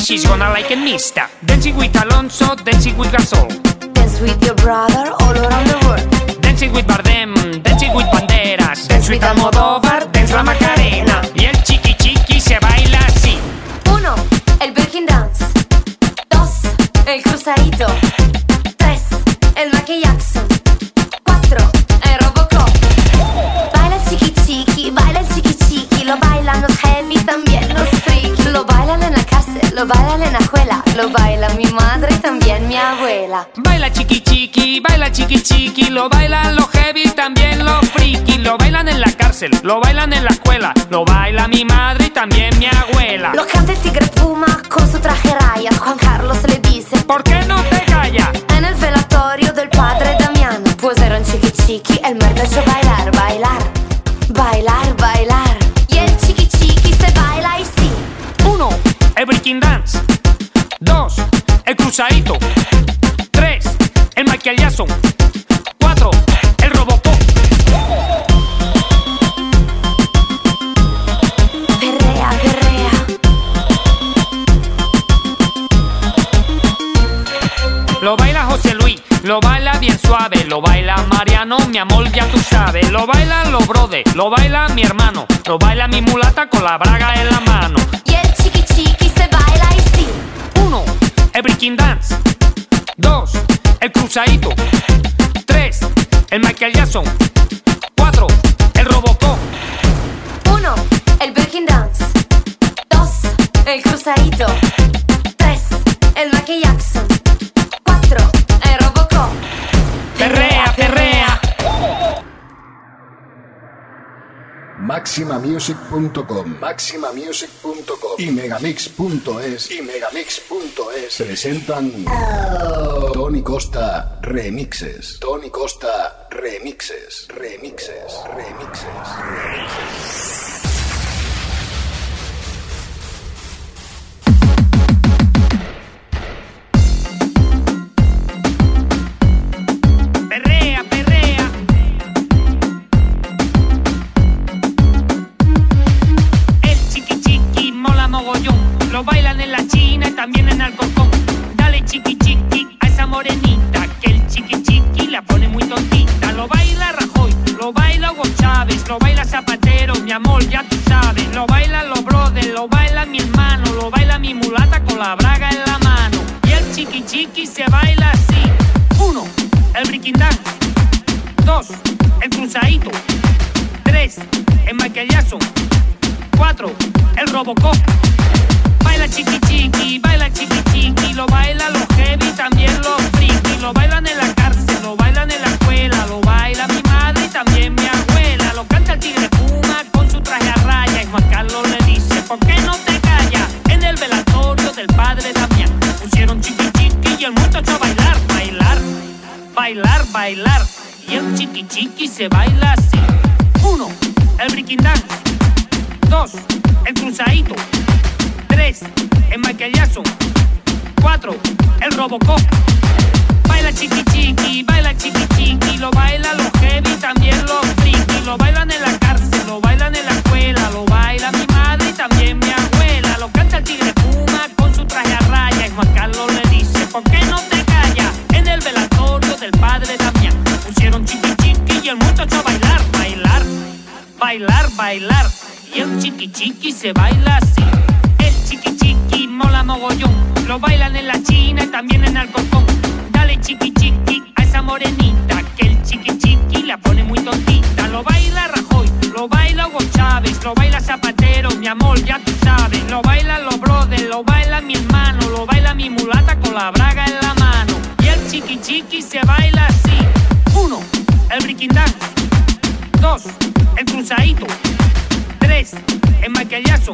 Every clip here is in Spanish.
she's gonna like it mixta. Dancing with Alonso, dancing with Gasol. Dance with your brother all around the world. Dancing with Bardem, dancing with Banderas. Dance with Almodóvar, dance la Macarena. Y el chiqui chiqui se baila así. 1, el breaking dance. 2, el cruzadito. 3, el Michael Jackson. 4, el Robocop. Baila el chiqui chiqui, baila el chiqui chiqui. Lo bailan los heavy, también los freaky. Lo bailan en la cárcel, lo bailan en la escuela. Lo baila mi madre y también mi abuela. Baila chiqui chiqui, baila chiqui chiqui. Lo bailan los heavy, también los friki. Lo bailan en la cárcel, lo bailan en la escuela. Lo baila mi madre y también mi abuela. Lo canta el tigre Puma con su traje rayas. Juan Carlos le dice: ¿por qué no te callas? En el velatorio del padre Damiano, pues era un chiqui chiqui, el merda hecho bailar, bailar, bailar, bailar. Y el chiqui chiqui se baila así. 1, el breaking dance. 2, el cruzadito. 3, el Michael Jackson. 4, el Robocop. Perrea, perrea. Lo baila José Luis, lo baila bien suave. Lo baila Mariano, mi amor, ya tú sabes. Lo bailan los brothers, lo baila mi hermano. Lo baila mi mulata con la braga en la mano. Y el chiqui chiqui se baila así. 1, el breaking dance. 2, el cruzadito. 3, el Michael Jackson. 4, el Robocop. 1, el breaking dance. 2, el cruzadito. 3, el Michael Jackson. 4, el Robocop. Perrea, perrea. Maximamusic.com, maximamusic.com y megamix.es presentan Tony Costa Remixes. Tony Costa Remixes. Perrea, perrea. El chiqui chiqui mola mogollón. Lo bailan en la China y también en Alcorcón. Dale chiqui chiqui a esa morenita, que el chiqui chiqui la pone muy tontita. Lo baila Rajoy, lo baila Hugo Chávez, lo baila Zapatero, mi amor, ya tú sabes. Lo bailan los brothers, lo baila mi hermano. Lo baila mi mulata con la braga en la mano. Y el chiqui chiqui se baila así. 1, el breaking dance. 2, el cruzadito. 3, el Michael Jackson. 4, el Robocop. Baila chiqui chiqui, baila chiqui chiqui. Lo baila los heavy, también los friki. Lo bailan en la cárcel, lo bailan en la escuela. Lo baila mi madre y también mi abuela. Lo canta el tigre Puma con su traje a raya. Y Juan Carlos le dice: ¿por qué no te callas? En el velatorio del padre Damián pusieron chiqui chiqui y el mundo echó a bailar, bailar, bailar, bailar. Y el chiqui chiqui se baila así. 1, el breaking dance. 2, el cruzadito. 3, el Michael Jackson. 4, el Robocop. Baila chiqui chiqui, baila chiqui chiqui. Lo baila los heavy, también los friki. Lo bailan en la cárcel, lo bailan en la escuela. Lo baila mi madre y también mi abuela. Lo canta el tigre Puma con su traje a raya. Y Juan Carlos le dice: ¿por qué no te callas? En el velatorio del padre Damián pusieron chiqui chiqui y el mundo echó a bailar, bailar, bailar, bailar. Y el chiqui chiqui se baila así. El chiqui chiqui mola mogollón. Lo bailan en la China y también en Alcorcón. Dale chiqui chiqui a esa morenita, que el chiqui chiqui la pone muy tontita. Lo baila Rajoy, lo baila Hugo Chávez, lo baila Zapatero, mi amor, ya tú sabes. Lo bailan los brothers, lo baila mi hermano. Lo baila mi mulata con la braga en la mano. Y el chiqui chiqui se baila así. 1, el breaking dance. 2, el cruzadito. 3, el Michael Jackson.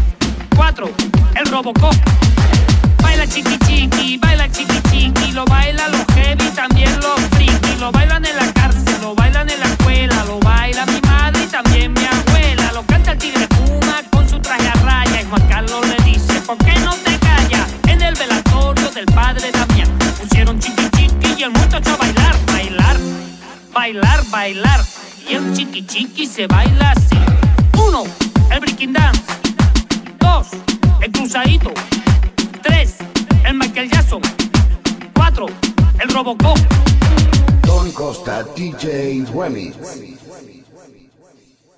4, el Robocop. Baila chiqui chiqui, baila chiqui chiqui. Lo baila los heavy, también los friki. Lo bailan en la cárcel, lo bailan en la escuela. Lo baila mi madre y también mi abuela. Lo canta el tigre Puma con su traje a raya. Y Juan Carlos le dice: ¿por qué no te callas? En el velatorio del padre Damián pusieron chiqui chiqui y el mundo echó a bailar, bailar, bailar, bailar. Y el chiqui chiqui se baila así. 1, el breaking dance. 2, el cruzadito. el Michael Jackson. 4, el Robocop. Tony Costa DJ Remix.